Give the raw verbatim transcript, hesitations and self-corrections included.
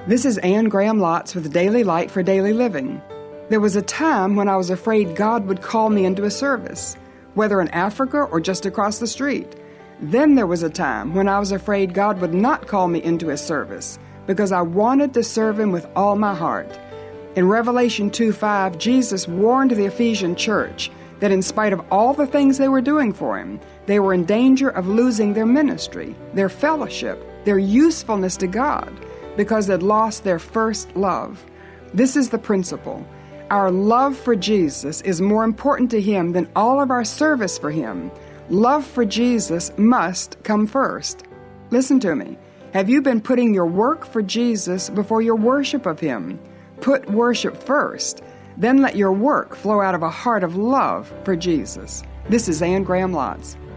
This is Anne Graham Lotz with Daily Light for Daily Living. There was a time when I was afraid God would call me into a service, whether in Africa or just across the street. Then there was a time when I was afraid God would not call me into His service because I wanted to serve Him with all my heart. In Revelation two five, Jesus warned the Ephesian church that in spite of all the things they were doing for Him, they were in danger of losing their ministry, their fellowship, their usefulness to God, because they'd lost their first love. This is the principle. Our love for Jesus is more important to Him than all of our service for Him. Love for Jesus must come first. Listen to me. Have you been putting your work for Jesus before your worship of Him? Put worship first. Then let your work flow out of a heart of love for Jesus. This is Anne Graham Lotz.